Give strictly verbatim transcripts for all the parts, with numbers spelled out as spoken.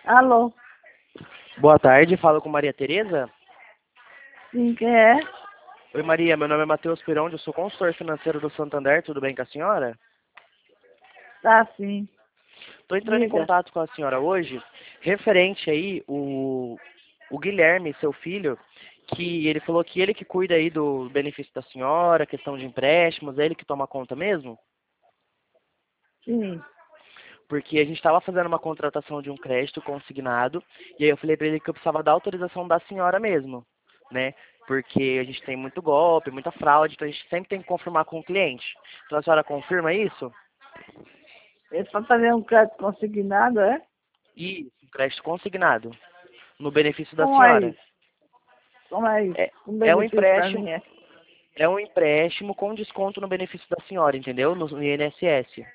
Alô? Boa tarde, falo com Maria Tereza. Sim, quem é? Oi Maria, meu nome é Matheus Pironde, eu sou consultor financeiro do Santander, tudo bem com a senhora? Tá sim. Estou entrando em Diga. contato com a senhora hoje, referente aí o, o Guilherme, seu filho, que ele falou que ele que cuida aí do benefício da senhora, questão de empréstimos, é ele que toma conta mesmo? Sim. Porque a gente estava fazendo uma contratação de um crédito consignado, e aí eu falei para ele que eu precisava da autorização da senhora mesmo, né? Porque a gente tem muito golpe, muita fraude, então a gente sempre tem que confirmar com o cliente. Então a senhora confirma isso? É para fazer um crédito consignado, é? Isso, um crédito consignado, no benefício da Como é senhora. isso? Como é isso? É, Um é um benefício para empréstimo, mim, é? é um empréstimo com desconto no benefício da senhora, entendeu? No I N S S.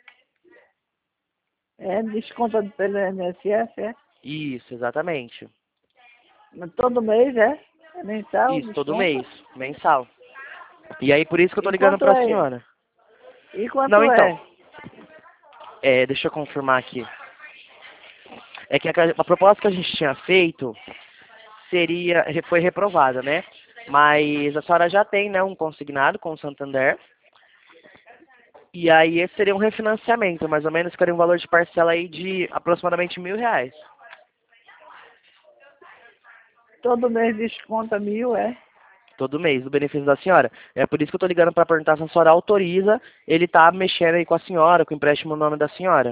É desconto pelo I N S S, é? Isso, exatamente. Mas todo mês, é? É mensal, Isso, todo desconto? mês, mensal. E aí por isso que eu tô E ligando quanto pra é? senhora. E quanto Não, então, é? é, deixa eu confirmar aqui. É que a, a proposta que a gente tinha feito seria, foi reprovada, né? Mas a senhora já tem, né, um consignado com o Santander. E aí esse seria um refinanciamento, mais ou menos, que seria um valor de parcela aí de aproximadamente mil reais. Todo mês desconta mil, é? Todo mês, do benefício da senhora. É por isso que eu tô ligando para perguntar se a senhora autoriza ele tá mexendo aí com a senhora, com o empréstimo no nome da senhora.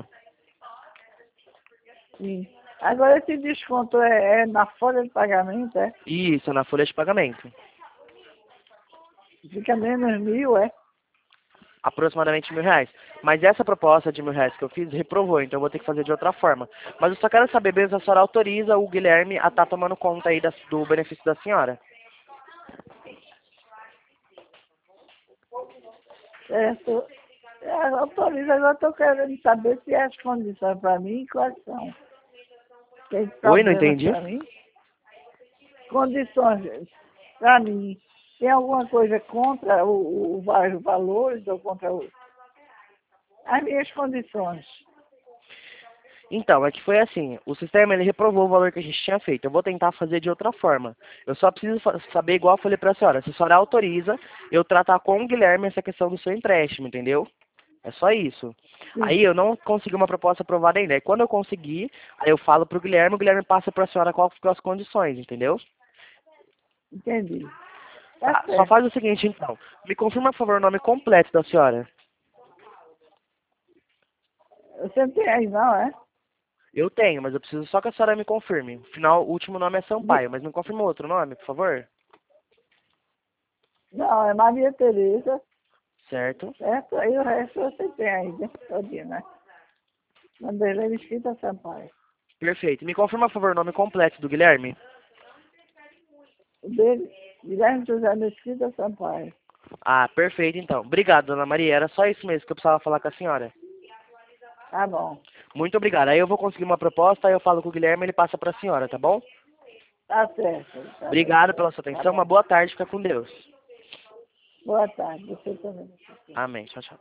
Sim. Agora esse desconto é, é na folha de pagamento, é? Isso, na folha de pagamento. Fica menos mil, é? Aproximadamente mil reais. Mas essa proposta de mil reais que eu fiz reprovou, então eu vou ter que fazer de outra forma. Mas eu só quero saber mesmo se a senhora autoriza o Guilherme a estar tomando conta aí da- do benefício da senhora. Certo. É, autoriza, agora estou querendo saber se as condições para mim quais são. Tem Oi, não problemas entendi? para mim? Condições para mim. Tem alguma coisa contra o, o, os valores ou contra o, as minhas condições? Então, é que foi assim, o sistema ele reprovou o valor que a gente tinha feito. Eu vou tentar fazer de outra forma. Eu só preciso fa- saber, igual eu falei para a senhora, se a senhora autoriza eu tratar com o Guilherme essa questão do seu empréstimo, entendeu? É só isso. Sim, Aí eu não consegui uma proposta aprovada ainda. Aí quando eu conseguir, aí eu falo pro Guilherme, o Guilherme passa para a senhora quais ficam as condições, entendeu? entendi. Tá Tá, só certo. faz o seguinte então. Me confirma, por favor, o nome completo da senhora. Você não tem aí não, é? Eu tenho, mas eu preciso só que a senhora me confirme. O final, o último nome é De- Sampaio, mas me confirma outro nome, por favor. não, é Maria Tereza, Certo? certo? Aí o resto você tem aí, né? Todinho, né? Vanderlei Mesquita Sampaio. Perfeito. Me confirma, por favor, o nome completo do Guilherme. O dele, Guilherme José Mesquita Sampaio. Ah, perfeito, então. Obrigado, dona Maria. Era só isso mesmo que eu precisava falar com a senhora. Tá bom. Muito obrigado. Aí eu vou conseguir uma proposta, aí eu falo com o Guilherme e ele passa para a senhora, tá bom? Tá certo. Tá bem. Obrigado pela sua Tá atenção. Uma bom. boa tarde. Fica com Deus. Boa tarde. Você também. Amém. Tchau, tchau.